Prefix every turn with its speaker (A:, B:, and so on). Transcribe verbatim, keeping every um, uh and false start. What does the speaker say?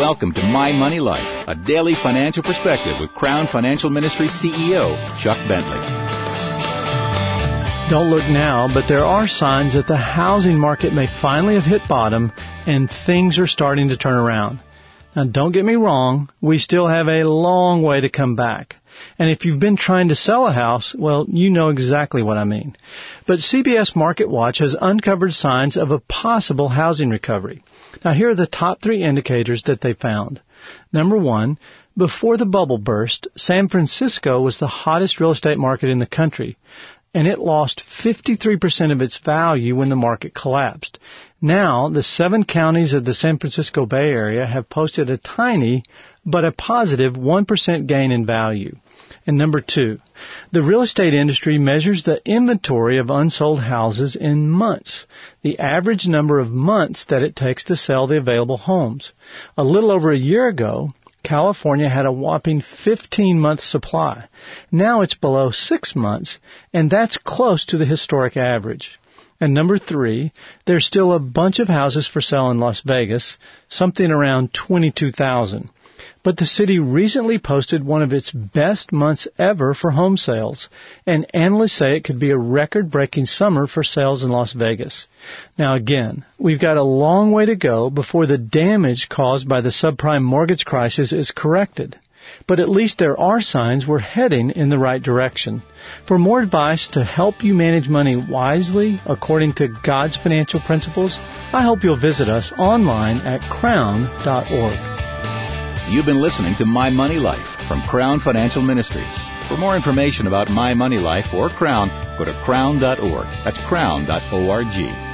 A: Welcome to My Money Life, a daily financial perspective with Crown Financial Ministry C E O Chuck Bentley.
B: Don't look now, but there are signs that the housing market may finally have hit bottom and things are starting to turn around. Now, don't get me wrong, we still have a long way to come back. And if you've been trying to sell a house, well, you know exactly what I mean. But C B S Market Watch has uncovered signs of a possible housing recovery. Now, here are the top three indicators that they found. Number one, before the bubble burst, San Francisco was the hottest real estate market in the country, and it lost fifty-three percent of its value when the market collapsed. Now, the seven counties of the San Francisco Bay Area have posted a tiny but a positive one percent gain in value. And number two, the real estate industry measures the inventory of unsold houses in months, the average number of months that it takes to sell the available homes. A little over a year ago, California had a whopping fifteen-month supply. Now it's below six months, and that's close to the historic average. And number three, there's still a bunch of houses for sale in Las Vegas, something around twenty-two thousand. But the city recently posted one of its best months ever for home sales, and analysts say it could be a record-breaking summer for sales in Las Vegas. Now again, we've got a long way to go before the damage caused by the subprime mortgage crisis is corrected. But at least there are signs we're heading in the right direction. For more advice to help you manage money wisely according to God's financial principles, I hope you'll visit us online at crown dot org.
A: You've been listening to My Money Life from Crown Financial Ministries. For more information about My Money Life or Crown, go to crown dot org. That's crown dot org.